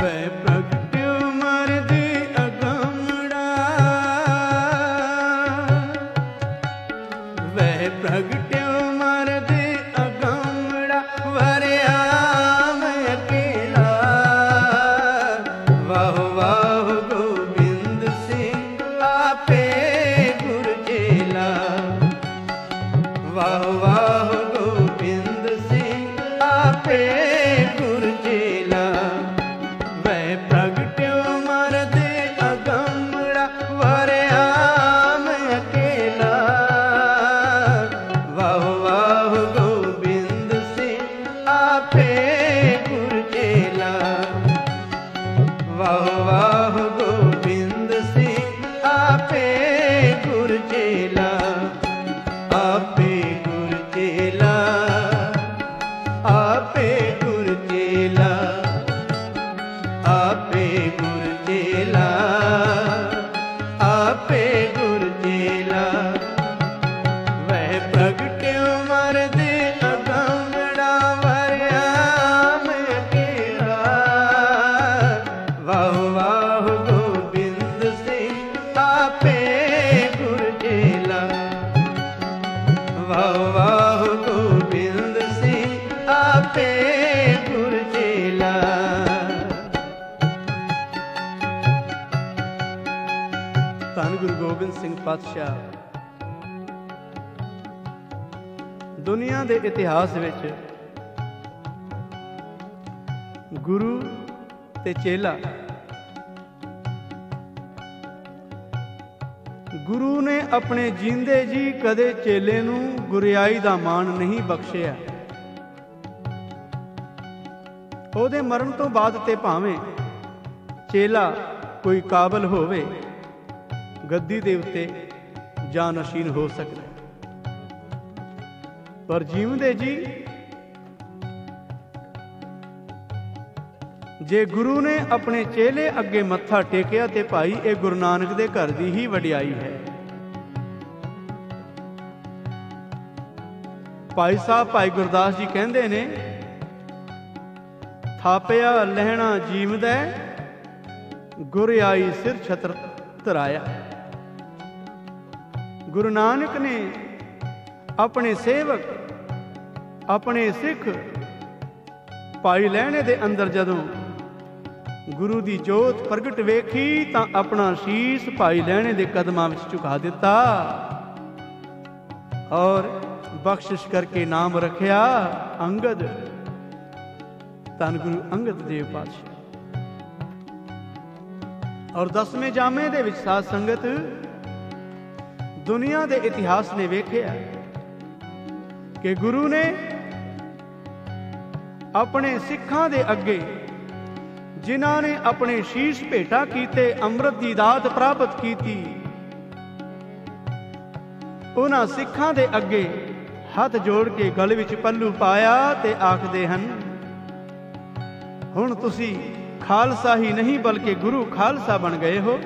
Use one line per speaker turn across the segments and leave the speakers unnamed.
ਵੈ ਪ੍ਰਗਟਿਓ ਮਰਦੀ ਅਗੰਮੜਾ, ਵੈ ਪ੍ਰਗਟਿਓ ਮਰਦੀ ਅਗੰਮੜਾ, ਵਰਿਆ ਮੈਂ ਅਕੇਲਾ। ਵਾਹ ਵਾਹ ਗੋਬਿੰਦ ਸਿੰਘ ਆਪੇ ਗੁਰ ਚੇਲਾ, ਵਾਹ ਵਾਹ ਗੋਬਿੰਦ ਸਿੰਘ ਆਪੇ ਗੁਰ ਚੇਲਾ। ਵੈ ਪ੍ਰਗਟਿਓ ਮਰਦੇ ਅਗੰਮੜਾ, ਵਰਿਆ ਮੈਂ ਅਕੇਲਾ। ਵਾਹ ਵਾਹ ਗੋਬਿੰਦ ਸਿੰਘ ਆਪੇ ਗੁਰ ਚੇਲਾ, ਵਾਹ ਵਾਹ ਗੋਬਿੰਦ ਸਿੰਘ ਆਪੇ ਗੁਰ ਚੇਲਾ। ਆਪੇ ਗੁਰ ਚੇਲਾ, ਆਪੇ ਗੁਰ ਚੇਲਾ, ਆਪੇ ਗੁਰ ਚੇਲਾ, ਆਪੇ ਗੁਰ ਚੇਲਾ। ਵੈ ਪ੍ਰਗਟਿਓ ਮਰਦੇ ਅਗੰਮੜਾ, ਵਰਿਆ ਮੈਂ ਅਕੇਲਾ। ਵਾਹ ਵਾਹ ਗੋਬਿੰਦ ਸਿੰਘ ਆਪੇ ਗੁਰ ਚੇਲਾ, ਵਾਹ ਵਾਹ ਗੋਬਿੰਦ ਸਿੰਘ ਆਪੇ ਗੁਰ ਚੇਲਾ। ਧੰਨ ਗੁਰੂ ਗੋਬਿੰਦ ਸਿੰਘ ਪਾਤਸ਼ਾਹ ਦੁਨੀਆ ਦੇ ਇਤਿਹਾਸ ਵਿੱਚ ਗੁਰੂ ਤੇ ਚੇਲਾ, ਗੁਰੂ ਨੇ ਆਪਣੇ ਜੀਂਦੇ ਜੀ ਕਦੇ ਚੇਲੇ ਨੂੰ ਗੁਰਿਆਈ ਦਾ ਮਾਣ ਨਹੀਂ ਬਖਸ਼ਿਆ। ਉਹਦੇ ਮਰਨ ਤੋਂ ਬਾਅਦ ਤੇ ਭਾਵੇਂ ਚੇਲਾ ਕੋਈ ਕਾਬਲ ਹੋਵੇ, ਗੱਦੀ ਦੇ ਉੱਤੇ ਜਾਨਸ਼ੀਨ ਹੋ ਸਕਦਾ, ਪਰ ਜੀਵਦੇ ਜੀ ਜੇ ਗੁਰੂ ਨੇ ਆਪਣੇ ਚੇਲੇ ਅੱਗੇ ਮੱਥਾ ਟੇਕਿਆ ਤੇ ਭਾਈ ਇਹ ਗੁਰੂ ਨਾਨਕ ਦੇ ਘਰ ਦੀ ਹੀ ਵਡਿਆਈ ਹੈ। ਭਾਈ ਸਾਹਿਬ ਭਾਈ ਗੁਰਦਾਸ ਜੀ ਕਹਿੰਦੇ ਨੇ, ਥਾਪਿਆ ਲਹਿਣਾ ਜੀਵਦੈ, ਗੁਰ ਆਈ ਸਿਰ ਛਤਰ ਧਰਾਇਆ। ਗੁਰੂ ਨਾਨਕ ਨੇ ਆਪਣੇ ਸੇਵਕ, ਆਪਣੇ ਸਿੱਖ ਭਾਈ ਲਹਿਣੇ ਦੇ ਅੰਦਰ ਜਦੋਂ ਗੁਰੂ ਦੀ ਜੋਤ ਪ੍ਰਗਟ ਵੇਖੀ ਤਾਂ ਆਪਣਾ ਸ਼ੀਸ਼ ਭਾਈ ਲਹਿਣੇ ਦੇ ਕਦਮਾਂ ਵਿੱਚ ਝੁਕਾ ਦਿੱਤਾ ਔਰ ਬਖਸ਼ਿਸ਼ ਕਰਕੇ ਨਾਮ ਰੱਖਿਆ ਅੰਗਦ। ਧੰਨ ਗੁਰੂ ਅੰਗਦ ਦੇਵ ਪਾਤਸ਼ਾਹ। ਔਰ 10ਵੇਂ ਜਾਮੇ ਦੇ ਵਿੱਚ ਸਾਧ ਸੰਗਤ ਦੁਨੀਆ ਦੇ ਇਤਿਹਾਸ ਨੇ ਵੇਖਿਆ ਕਿ ਗੁਰੂ ਨੇ ਆਪਣੇ ਸਿੱਖਾਂ ਦੇ ਅੱਗੇ, ਜਿਨ੍ਹਾਂ ਨੇ ਆਪਣੇ ਸ਼ੀਸ਼ ਭੇਟਾ ਕੀਤੇ, ਅੰਮ੍ਰਿਤ ਦੀ ਦਾਤ ਪ੍ਰਾਪਤ ਕੀਤੀ, ਉਹਨਾਂ ਸਿੱਖਾਂ ਦੇ ਅੱਗੇ ਹੱਥ ਜੋੜ ਕੇ ਗਲ ਵਿੱਚ ਪੱਲੂ ਪਾਇਆ ਤੇ ਆਖਦੇ ਹਨ, ਹੁਣ ਤੁਸੀਂ ਖਾਲਸਾ ਹੀ ਨਹੀਂ ਬਲਕਿ ਗੁਰੂ ਖਾਲਸਾ ਬਣ ਗਏ ਹੋ।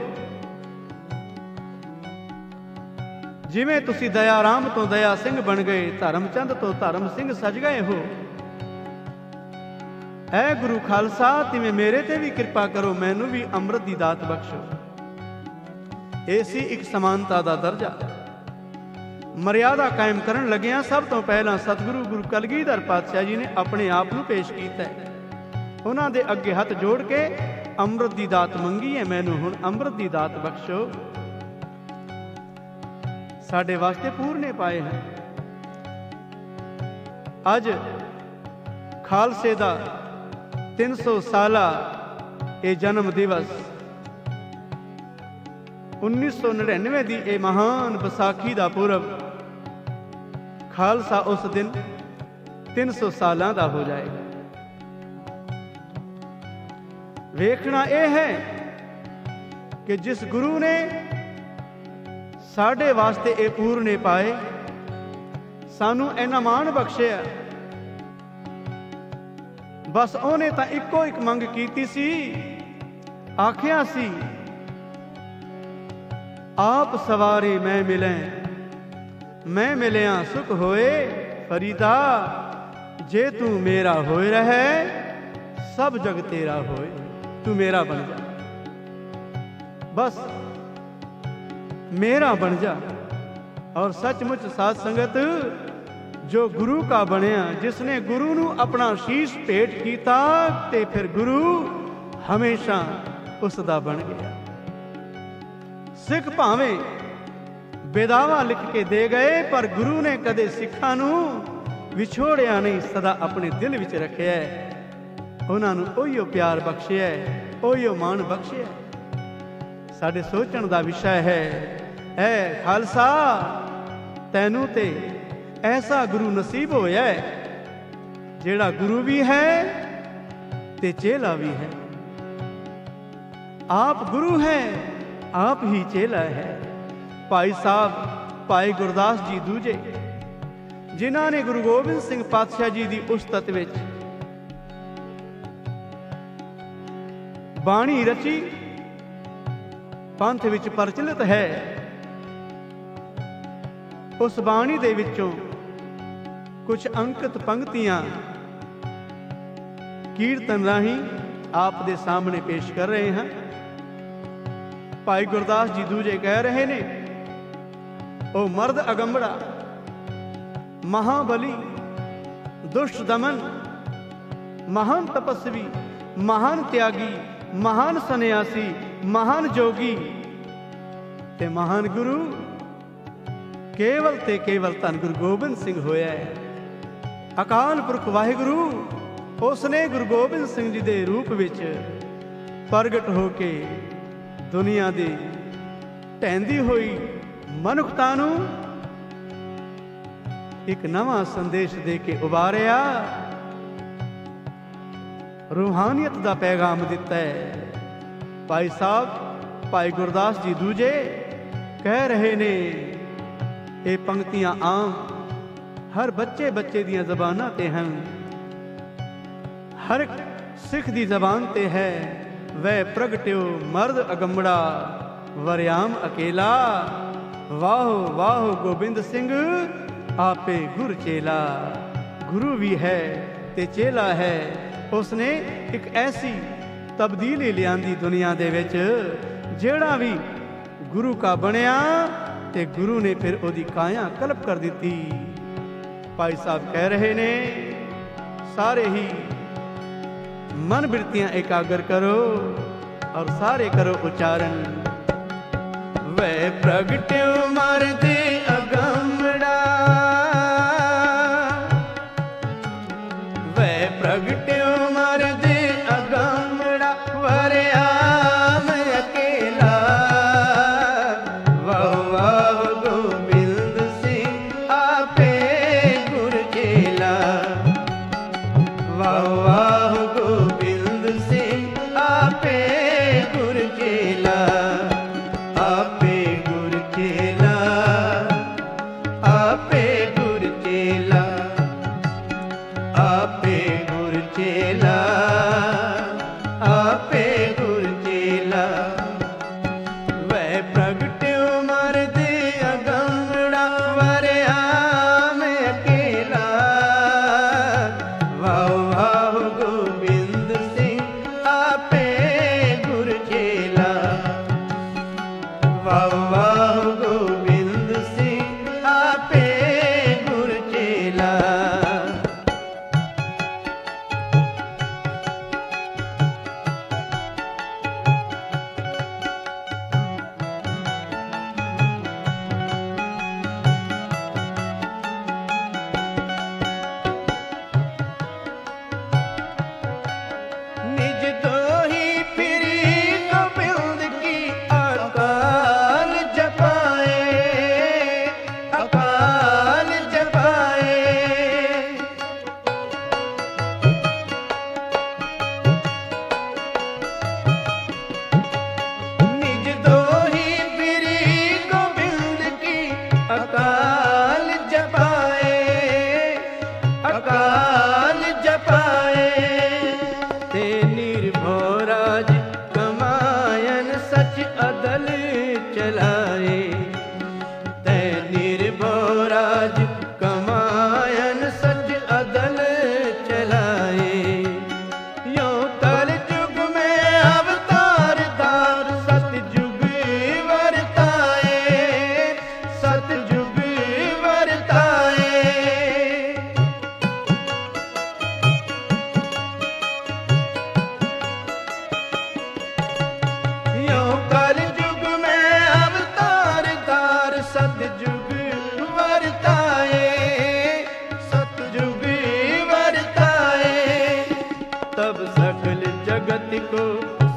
ਜਿਵੇਂ ਤੁਸੀਂ ਦਇਆ ਰਾਮ ਤੋਂ ਦਇਆ ਸਿੰਘ ਬਣ ਗਏ, ਧਰਮ ਚੰਦ ਤੋਂ ਧਰਮ ਸਿੰਘ ਸਜ ਗਏ ਹੋ, ਐ ਗੁਰੂ ਖਾਲਸਾ ਤਿਵੇਂ ਮੇਰੇ ਤੇ ਵੀ ਕਿਰਪਾ ਕਰੋ, ਮੈਨੂੰ ਵੀ ਅੰਮ੍ਰਿਤ ਦੀ ਦਾਤ ਬਖਸ਼ੋ। ਇਹ ਸੀ ਇੱਕ ਸਮਾਨਤਾ ਦਾ ਦਰਜਾ। ਮਰਿਆਦਾ ਕਾਇਮ ਕਰਨ ਲੱਗਿਆਂ ਸਭ ਤੋਂ ਪਹਿਲਾਂ ਸਤਿਗੁਰੂ ਗੁਰੂ ਕਲਗੀਧਰ ਪਾਤਸ਼ਾਹ ਜੀ ਨੇ ਆਪਣੇ ਆਪ ਨੂੰ ਪੇਸ਼ ਕੀਤਾ। ਉਹਨਾਂ ਦੇ ਅੱਗੇ ਹੱਥ ਜੋੜ ਕੇ ਅੰਮ੍ਰਿਤ ਦੀ ਦਾਤ ਮੰਗੀ ਹੈ, ਮੈਨੂੰ ਹੁਣ ਅੰਮ੍ਰਿਤ ਦੀ ਦਾਤ ਬਖਸ਼ੋ। ਸਾਡੇ ਵਾਸਤੇ ਪੂਰਨੇ ਪਾਏ ਹਨ। ਅੱਜ ਖਾਲਸੇ ਦਾ 300 ਸਾਲਾ ਇਹ ਜਨਮ ਦਿਵਸ, 1999 ਦੀ ਇਹ ਮਹਾਨ ਵਿਸਾਖੀ ਦਾ ਪੁਰਬ, ਖਾਲਸਾ ਉਸ ਦਿਨ 300 ਸਾਲਾਂ ਦਾ ਹੋ ਜਾਏਗਾ। ਵੇਖਣਾ ਇਹ ਹੈ ਕਿ ਜਿਸ ਗੁਰੂ ਨੇ ਸਾਡੇ ਵਾਸਤੇ ਇਹ ਪੂਰਨੇ ਪਾਏ, ਸਾਨੂੰ ਇਹਨਾਂ ਮਾਣ ਬਖਸ਼ਿਆ, ਬਸ ਉਹਨੇ ਤਾਂ ਇੱਕੋ ਇੱਕ ਮੰਗ ਕੀਤੀ ਸੀ, ਆਖਿਆ ਸੀ, ਆਪ ਸਵਾਰੇ ਮੈਂ ਮਿਲੈ, ਮੈਂ ਮਿਲਿਆ ਸੁਖ ਹੋਏ ਫਰੀਦਾ, ਜੇ ਤੂੰ ਮੇਰਾ ਹੋਏ ਰਹਿ, ਸਭ ਜਗ ਤੇਰਾ ਹੋਏ। तू मेरा बन जा, बस मेरा बन जा। और सचमुच साध संगत, जो गुरु का बनिया, जिसने गुरु नू अपना शीश भेंट कीता, ते फिर गुरु हमेशा उसदा बन गया। सिख भावें बेदावा लिख के दे गए, पर गुरु ने कदे सिखां नू विछोड़िया नहीं, सदा अपने दिल विच रखिया। उन्हां नू ओहियो प्यार बख्शिया, ओहियो मान बख्शिया। साडे सोचण दा विषय है, ऐ खालसा तैनू ते ऐसा गुरु नसीब होया है, जेड़ा गुरु भी है ते चेला भी है। आप गुरु हैं, आप ही चेला है। भाई साहब भाई गुरदास जी दूजे, जिन्हां ने गुरु गोबिंद सिंह पातशाह जी दी उस्तत विच बाणी रची, पंथ विच प्रचलित है। उस बाणी दे विचों कुछ अंकित पंक्तियां कीर्तन राही आप दे सामने पेश कर रहे हैं। भाई गुरदास जी दूजे कह रहे ने, ओ मर्द अगंबड़ा, महाबली, दुष्ट दमन, महान तपस्वी, महान त्यागी, महान सन्यासी, महान जोगी ते महान गुरु केवल ते केवल धन गुरु गोबिंद सिंह होया है। अकाल पुरख वाहिगुरु उसने गुरु गोबिंद सिंह जी दे रूप विच प्रगट होके दुनिया दी ढहंदी होई मनुखता नू एक नवा संदेश दे के उबारिया, रूहानियत दा पैगाम दिता है। भाई साहब भाई गुरदास जी दूजे कह रहे ने, ये पंक्तियां आम हर बच्चे बच्चे दियां जबानां ते हैं, हर सिख दी जबान ते है। वह प्रगट्यो मर्द अगंबड़ा, वरयाम अकेला, वाहो वाहो गोबिंद सिंह आपे गुर चेला। गुरु भी है ते चेला है। उसने एक ऐसी तब्दीली लियांदी दुनिया दे विच, जेड़ा भी गुरु का बनिया ते गुरु ने फिर ओदी काया कलप कर दी। भाई साहब कह रहे ने, सारे ही मन बिरतियां एकाग्र करो और सारे करो उच्चारण। वह प्रगट्यो मर्द अगंबड़ा, वह प्रगट्यो मर्द अगंबड़ा, वरयाम अकेला, वाह वाह गोबिंद सिंह आपे गुर चेला, वाह वाह गोबिंद सिंह आपे गुर चेला, आपे गुर चेला।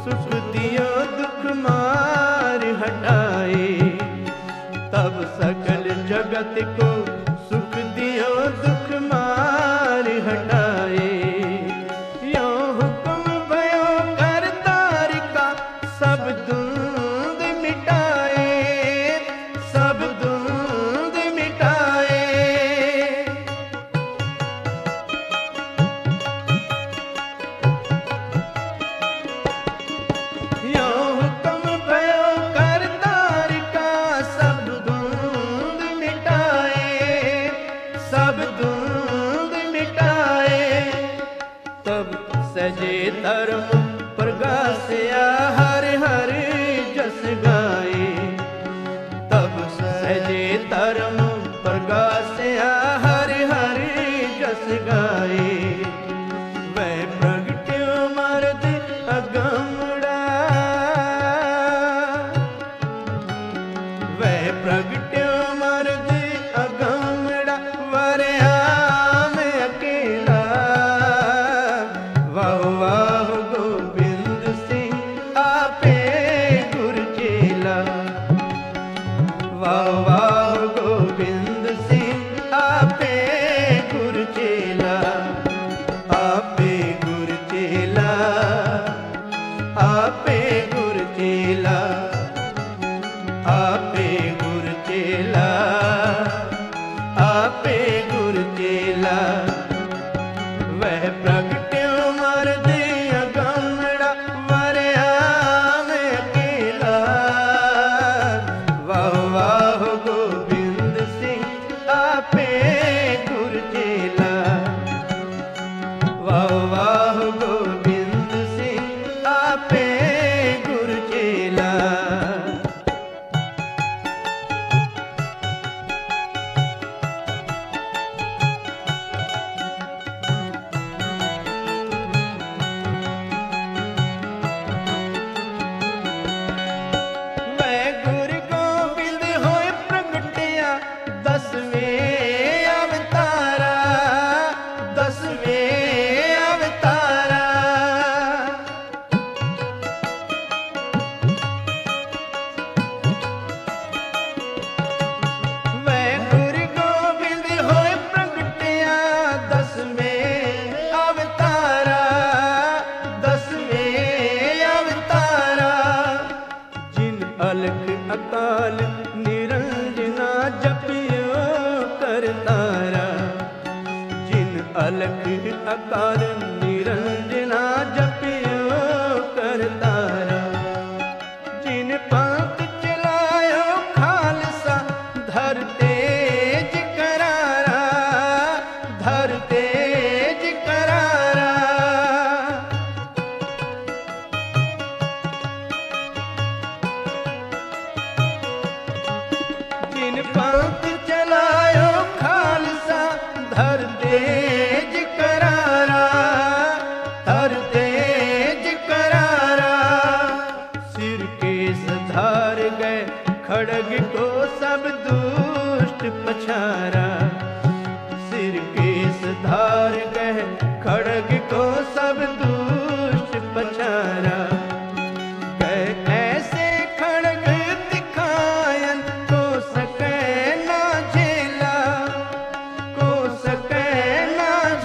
सुख दियो दुख मार हटाए। तब सकल जगत को सुख दियो दुख मार हटाए। यो हुक्म भयो करतार का सब द्वंद मिटाए, सब द्वंद मिटाए। यो हुक्म भयो करतार का सब द्वंद मिटाए, सब द्वंद मिटाए। तब सजे धर्म प्रगासया हर हर जस गाए। तब सजे धर्म प्रगासया हर हर जस गाए। वह प्रगट्यो मर्द अगमड़ा, वह प्रगट्यो मर्द अगमड़ा वरया में अकेला। वाह वाह गोविंद सिंह आपे गुर चेला। वाह वाह गोविंद सिंह आपे गुर चेला। आपे गुर चेला, आपे गुर चेला, आपे गुर चेला, आपे गुर चेला। वह प्रगट्यो मर्द अगमड़ा वरया में अकेला। वाह वाह गोविंद सिंह आपे गुर चेला। वाह वाह गोविंद सिंह आपे गुर चेला। वह गुरु गोबिंद होए प्रगटिया दसवें अवतारा, दसवें अवतारा। वह गुरु गोबिंद होए प्रगटिया दसवें अवतारा, दसवें अवतारा। जिन अलख अकाल निरंजना जपियो करतारा। जिन अलख अकाल निरंजना जपियो करतारा। जिन पंथ चलायो खालसा धर तेज करारा, धर तेज करारा। जिन पंथ चलायो खालसा धर तेज करारा, धर तेज करारा। सिर केस धार गए खड़ग को सब दुष्ट पछारा। सिर केस धार गए खड़ग को सब दुष्ट पछारा। गए ऐसे खड़ग दिखायन को सके ना झेला, को सके ना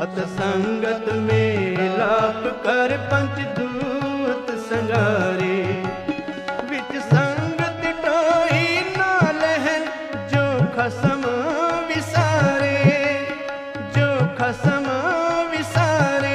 सतसंगत में लाप कर पंचदूत संगारे, विच संगत टोई ना लहन जो खसम विसारे, जो खसम विसारे।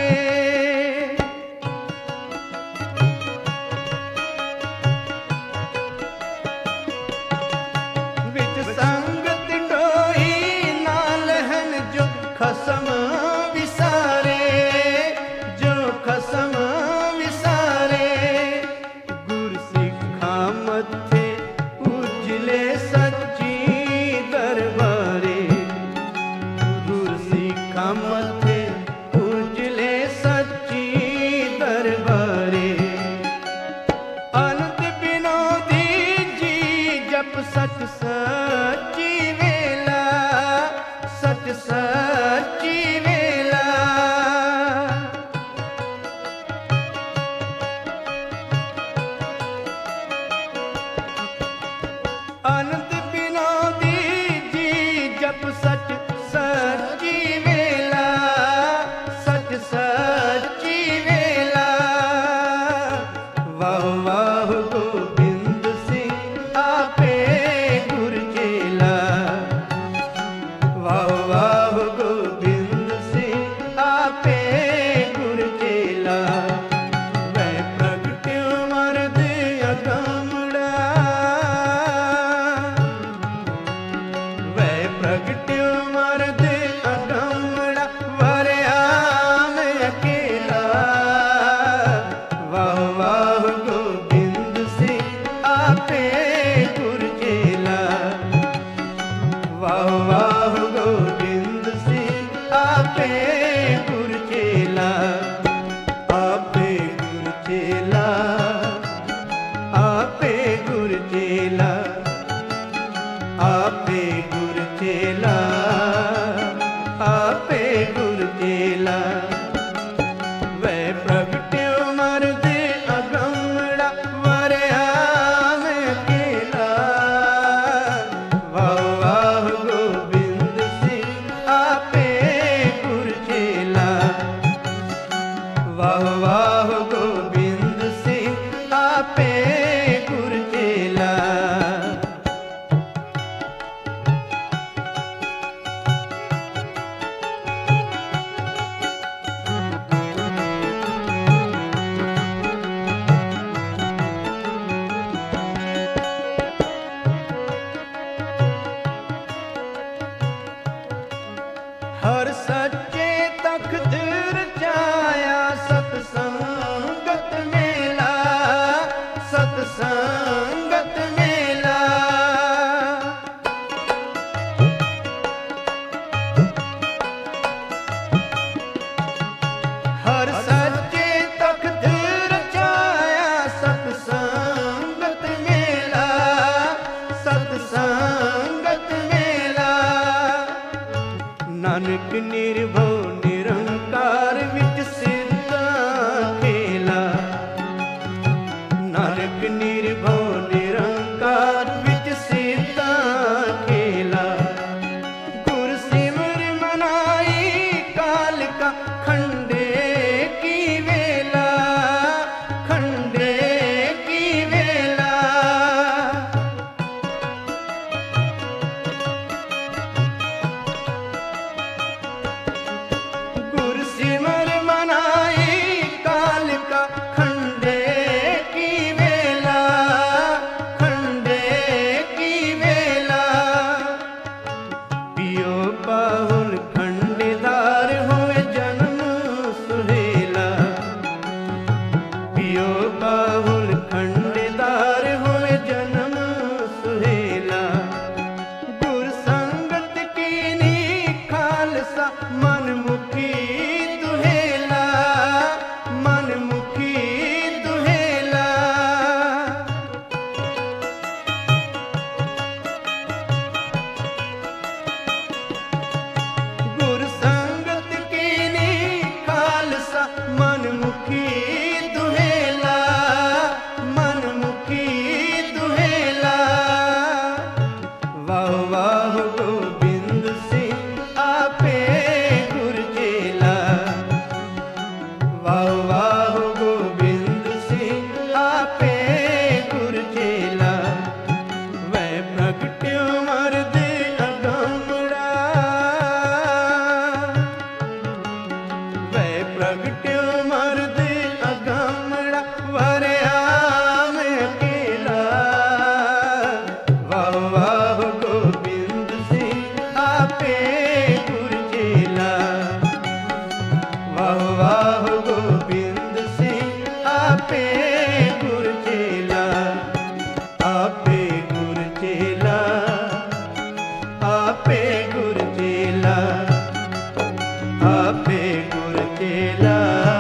विच संगत टोई ना लहन जो खसम विसारे, जो खसम विसारे। गुर सिखा मथे उजले सच्ची दरबारे, गुर सिखा मथे उजले सच्ची दरबारे। अनंत विनोदी जी जप सच सच्ची वेला, सच सच्ची वेला। अनंत विनोदी जी जप सच सच्ची वेला, सच सच्ची वेला। वाह वाह गोबिंद सिंह आपे गुर चेला, वाह वाह गोबिंद सिंह आपे गुर चेला। वह प्रगट्यो मर्द अगमड़ा, वह प्रगट्यो मर्द अगमड़ा वरया में अकेला। वाह वाह गोबिंद सिंह आपे गुर चेला, वाह वाह गोबिंद सिंह आपे गुर चेला। आपे गुर चेला, आपे गुर चेला, आपे गुर चेला, आपे गुर चेला। वह प्रगट्यो मर्द अगमड़ा वरया में अकेला। वाह वाह गोबिंद सिंह आपे गुर चेला, वाह वाह गोबिंद सिंह आपे गुर चेला। हर सच्चे तख्त रचाया सतसंगत मेला, सतसंगत मेला। हर सच्चे तख्त रचाया सतसंगत मेला, सतसंगत मेला। नानक निर्भव निरंकार विच सिद्धा खेला, नानक निर्भव निरंकार विच सिद्धा खेला। गुर सिमर मनाई काल का खंडे की वेला, खंडे की वेला। गुर सिमर मनाई काल का खंडे की वेला, खंडे की वेला। पियो पाहुन खंडेदार होए जन्म प्रगट्यो मर्द अगमड़ा वरया में अकेला। वाह वाह गोबिंद सिंह आपे गुरचेला। वाह वाह गोबिंद सिंह आपे गुरचेला। आपे गुरचेला, आपे गुरचेला, आपे गुरचेला,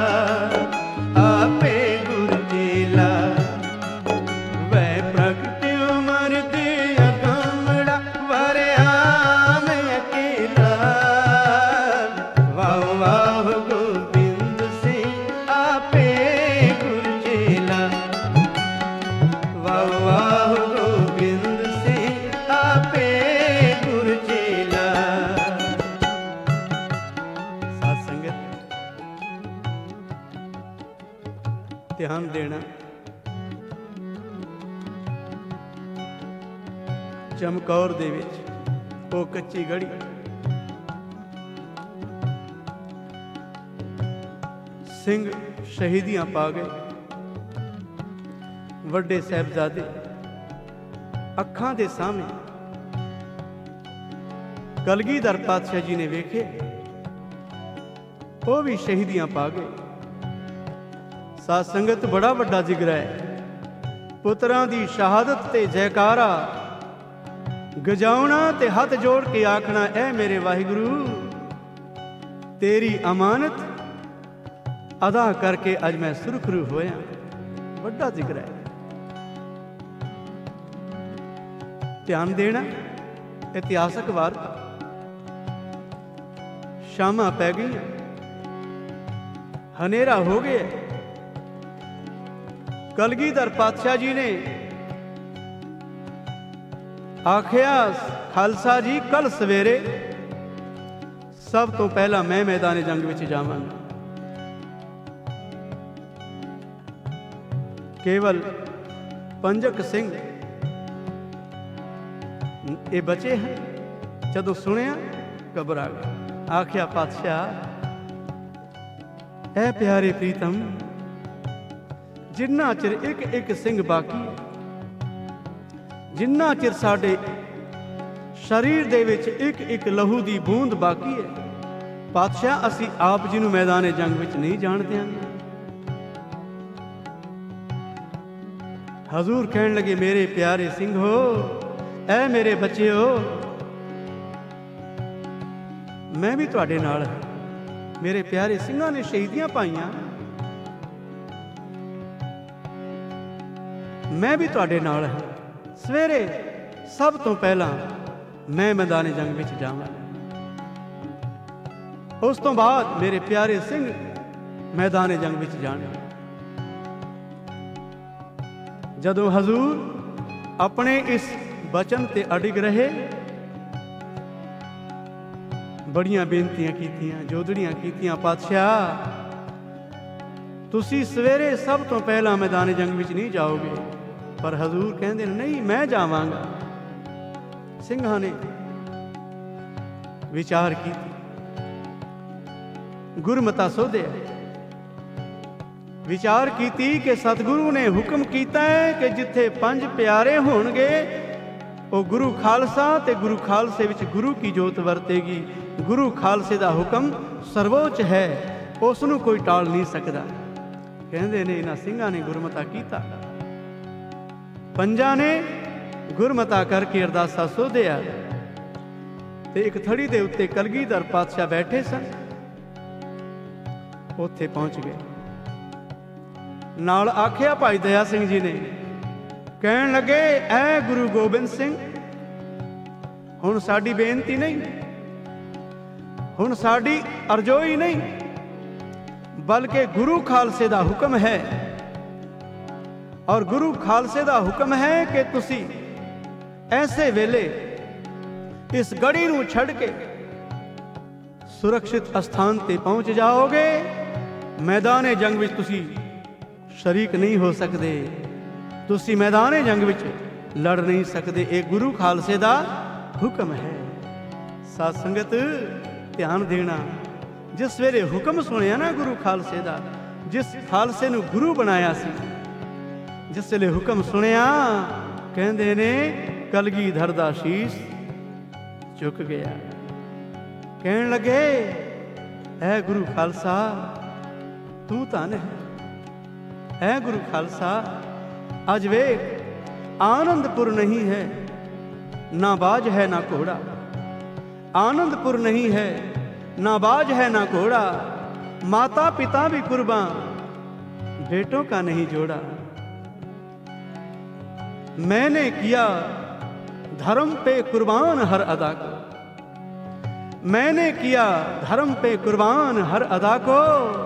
आपे गुरचेला। वै प्रगट्यो मर्द अगमड़ा वरया में अकेला। वाह वाह गोबिंद सिंह आपे गुरचेला। वाह वाह गोबिंद सिंह आपे गुरचेला। साध संगत ध्यान देना। ਚਮਕੌਰ ਦੇ ਵਿੱਚ ਉਹ ਕੱਚੀ ਗੜੀ ਸਿੰਘ ਸ਼ਹੀਦੀਆਂ ਪਾ ਗਏ। ਵੱਡੇ ਸਾਹਿਬਜ਼ਾਦੇ ਅੱਖਾਂ ਦੇ ਸਾਹਮਣੇ ਕਲਗੀਧਰ ਪਾਤਸ਼ਾਹ ਜੀ ਨੇ ਵੇਖੇ, ਉਹ ਵੀ ਸ਼ਹੀਦੀਆਂ ਪਾ ਗਏ। ਸਾਧ ਸੰਗਤ ਬੜਾ ਵੱਡਾ ਜਿਗਰਾ ਹੈ। ਪੁੱਤਰਾਂ ਦੀ ਸ਼ਹਾਦਤ ਤੇ ਜੈਕਾਰਾ ਗਜਾਉਣਾ ਤੇ ਹੱਥ ਜੋੜ ਕੇ ਆਖਣਾ, ਐ ਮੇਰੇ ਵਾਹਿਗੁਰੂ ਤੇਰੀ ਅਮਾਨਤ ਅਦਾ ਕਰਕੇ ਅੱਜ ਮੈਂ ਸੁਰਖਰੂ ਹੋਇਆ। ਵੱਡਾ ਜ਼ਿਕਰ ਹੈ। ਧਿਆਨ ਦੇਣਾ। ਇਤਿਹਾਸਕ ਵਾਰਤਾ। ਸ਼ਾਮਾਂ ਪੈ ਗਈਆਂ, ਹਨੇਰਾ ਹੋ ਗਿਆ। ਕਲਗੀਧਰ ਪਾਤਸ਼ਾਹ ਜੀ ਨੇ ਆਖਿਆ, ਖਾਲਸਾ ਜੀ ਕੱਲ ਸਵੇਰੇ ਸਭ ਤੋਂ ਪਹਿਲਾਂ ਮੈਂ ਮੈਦਾਨ ਜੰਗ ਵਿੱਚ ਜਾਵਾਂਗਾ। ਕੇਵਲ ਪੰਜਕ ਸਿੰਘ ਇਹ ਬਚੇ ਹਨ। ਜਦੋਂ ਸੁਣਿਆ ਘਬਰਾ ਗਏ। ਆਖਿਆ, ਪਾਤਸ਼ਾਹ ਐ ਪਿਆਰੇ ਪ੍ਰੀਤਮ, ਜਿੰਨਾ ਚਿਰ ਇੱਕ ਇੱਕ ਸਿੰਘ ਬਾਕੀ ਹੈ, ਜਿੰਨਾ ਚਿਰ ਸਾਡੇ ਸਰੀਰ ਦੇ ਵਿੱਚ ਇੱਕ ਇੱਕ ਲਹੂ ਦੀ ਬੂੰਦ ਬਾਕੀ ਹੈ, ਪਾਤਸ਼ਾਹ ਅਸੀਂ ਆਪ ਜੀ ਨੂੰ ਮੈਦਾਨ ਜੰਗ ਵਿੱਚ ਨਹੀਂ ਜਾਣ ਦਿਆਂਗੇ। ਹਜ਼ੂਰ ਕਹਿਣ ਲੱਗੇ, ਮੇਰੇ ਪਿਆਰੇ ਸਿੰਘੋ, ਐ ਮੇਰੇ ਬੱਚਿਓ, ਮੈਂ ਵੀ ਤੁਹਾਡੇ ਨਾਲ ਹਾਂ। ਮੇਰੇ ਪਿਆਰੇ ਸਿੰਘਾਂ ਨੇ ਸ਼ਹੀਦੀਆਂ ਪਾਈਆਂ, ਮੈਂ ਵੀ ਤੁਹਾਡੇ ਨਾਲ ਹਾਂ। ਸਵੇਰੇ ਸਭ ਤੋਂ ਪਹਿਲਾਂ ਮੈਂ ਮੈਦਾਨ ਜੰਗ ਵਿੱਚ ਜਾਵਾਂਗਾ। ਉਸ ਤੋਂ ਬਾਅਦ ਮੇਰੇ ਪਿਆਰੇ ਸਿੰਘ ਮੈਦਾਨ ਜੰਗ ਵਿੱਚ ਜਾਣਗੇ। ਜਦੋਂ ਹਜ਼ੂਰ ਆਪਣੇ ਇਸ ਬਚਨ ਤੇ ਅਡਿਗ ਰਹੇ, ਬੜੀਆਂ ਬੇਨਤੀਆਂ ਕੀਤੀਆਂ, ਜੋਦੜੀਆਂ ਕੀਤੀਆਂ, ਪਾਤਸ਼ਾਹ ਤੁਸੀਂ ਸਵੇਰੇ ਸਭ ਤੋਂ ਪਹਿਲਾਂ ਮੈਦਾਨ ਜੰਗ ਵਿੱਚ ਨਹੀਂ ਜਾਓਗੇ। ਪਰ ਹਜ਼ੂਰ ਕਹਿੰਦੇ ਨੇ, ਨਹੀਂ ਮੈਂ ਜਾਵਾਂਗਾ। ਸਿੰਘਾਂ ਨੇ ਵਿਚਾਰ ਕੀਤੀ, ਗੁਰਮਤਾ ਸੋਧਿਆ, ਵਿਚਾਰ ਕੀਤੀ ਕਿ ਸਤਿਗੁਰੂ ਨੇ ਹੁਕਮ ਕੀਤਾ ਹੈ ਕਿ ਜਿੱਥੇ ਪੰਜ ਪਿਆਰੇ ਹੋਣਗੇ ਉਹ ਗੁਰੂ ਖਾਲਸਾ ਤੇ ਗੁਰੂ ਖਾਲਸੇ ਵਿੱਚ ਗੁਰੂ ਕੀ ਜੋਤ ਵਰਤੇਗੀ। ਗੁਰੂ ਖਾਲਸੇ ਦਾ ਹੁਕਮ ਸਰਵੋੱਚ ਹੈ, ਉਸ ਨੂੰ ਕੋਈ ਟਾਲ ਨਹੀਂ ਸਕਦਾ। ਕਹਿੰਦੇ ਨੇ ਇਹਨਾਂ ਸਿੰਘਾਂ ਨੇ ਗੁਰਮਤਾ ਕੀਤਾ। ਪੰਜਾਂ ਨੇ ਗੁਰਮਤਾ ਕਰਕੇ ਅਰਦਾਸਾ ਸੋਧਿਆ ਤੇ ਇੱਕ ਥੜੀ ਦੇ ਉੱਤੇ ਕਲਗੀਧਰ ਪਾਤਸ਼ਾਹ ਬੈਠੇ ਸਨ। ਉੱਥੇ ਪਹੁੰਚ ਗਏ। ਨਾਲ ਆਖਿਆ ਭਾਈ ਦਇਆ ਸਿੰਘ ਜੀ ਨੇ, ਕਹਿਣ ਲੱਗੇ, ਐ ਗੁਰੂ ਗੋਬਿੰਦ ਸਿੰਘ, ਹੁਣ ਸਾਡੀ ਬੇਨਤੀ ਨਹੀਂ, ਹੁਣ ਸਾਡੀ ਅਰਜ਼ੋਈ ਨਹੀਂ, ਬਲਕਿ ਗੁਰੂ ਖਾਲਸੇ ਦਾ ਹੁਕਮ ਹੈ। ਔਰ ਗੁਰੂ ਖਾਲਸੇ ਦਾ ਹੁਕਮ ਹੈ ਕਿ ਤੁਸੀਂ ਐਸੇ ਵੇਲੇ ਇਸ ਗੜੀ ਨੂੰ ਛੱਡ ਕੇ ਸੁਰੱਖਿਅਤ ਅਸਥਾਨ ਤੇ ਪਹੁੰਚ ਜਾਓਗੇ। ਮੈਦਾਨ ਜੰਗ ਵਿੱਚ ਤੁਸੀਂ ਸ਼ਰੀਕ ਨਹੀਂ ਹੋ ਸਕਦੇ, ਤੁਸੀਂ ਮੈਦਾਨ ਜੰਗ ਵਿੱਚ ਲੜ ਨਹੀਂ ਸਕਦੇ। ਇਹ ਗੁਰੂ ਖਾਲਸੇ ਦਾ ਹੁਕਮ ਹੈ। ਸਾਧ ਸੰਗਤ ਧਿਆਨ ਦੇਣਾ। ਜਿਸ ਵੇਲੇ ਹੁਕਮ ਸੁਣਿਆ ਨਾ ਗੁਰੂ ਖਾਲਸੇ ਦਾ, ਜਿਸ ਖਾਲਸੇ ਨੂੰ ਗੁਰੂ ਬਣਾਇਆ ਸੀ, ਜਿਸ ਵੇਲੇ ਹੁਕਮ ਸੁਣਿਆ, ਕਹਿੰਦੇ ਨੇ ਕਲਗੀਧਰ ਦਾ ਸ਼ੀਸ਼ ਝੁਕ ਗਿਆ। ਕਹਿਣ ਲੱਗੇ, ਐ ਗੁਰੂ ਖਾਲਸਾ ਤੂੰ ਧਨ ਹੈ। ਐ ਗੁਰੂ ਖਾਲਸਾ ਅੱਜ ਵੇਖ ਆਨੰਦਪੁਰ ਨਹੀਂ ਹੈ, ਨਾ ਬਾਜ ਹੈ ਨਾ ਘੋੜਾ। आनंदपुर नहीं है, ना बाज है ना घोड़ा, माता पिता भी कुर्बान, बेटों का नहीं जोड़ा। मैंने किया धर्म पे कुर्बान हर अदा को, मैंने किया धर्म पे कुर्बान हर अदा को,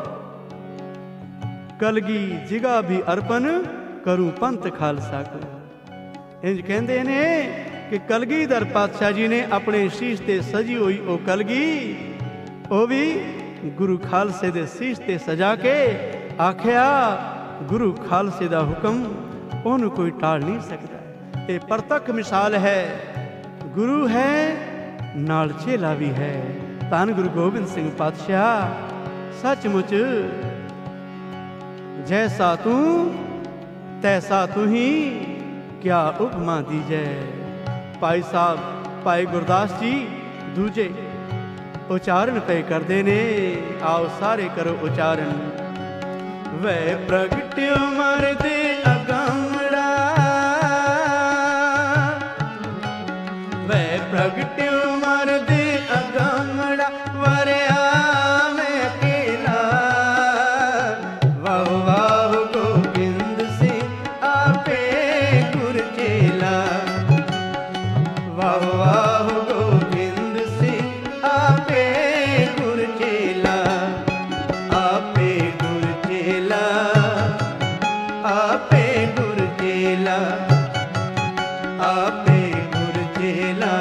कलगी जिगा भी अर्पण करूं पंथ खालसा को। इंज कहते ने कि कलगीधर पातशाह जी ने अपने शीश ते सजी हुई ओ कलगी, ओ भी गुरु खालसे दे शीश ते सजा के आख्या, गुरु खालसे दा हुक्म ओनू कोई टाल नहीं सकता। ये प्रतख मिसाल है, गुरु है नाल चेला भी है। धन गुरु गोबिंद सिंह पातशाह सचमुच जैसा तू तैसा तू ही, क्या उपमा दीजै। भाई साहब भाई गुरदास जी दूजे उचारण पे करते ने, आओ सारे करो उचारण। वै प्रगट्यो मरदे अगमड़ा, वै प्रगट्यो मरदे अगमड़ा, वरया मैं अकेला, वाह वाह गोबिंद सिंह आपे गुर चेला, वाह वाह गोबिंद सिंह आपे गुर चेला, आपे गुर चेला, आपे गुर चेला, आपे गुर चेला,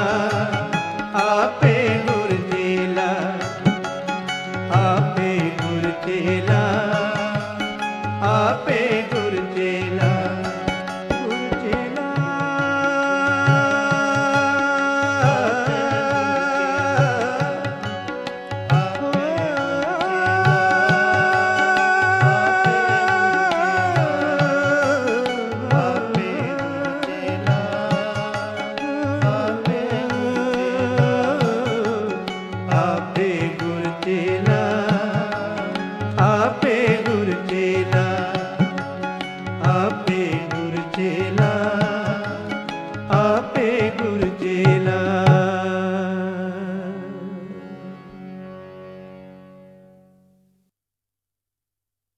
आपे गुर चेला, आपे गुर चेला, आपे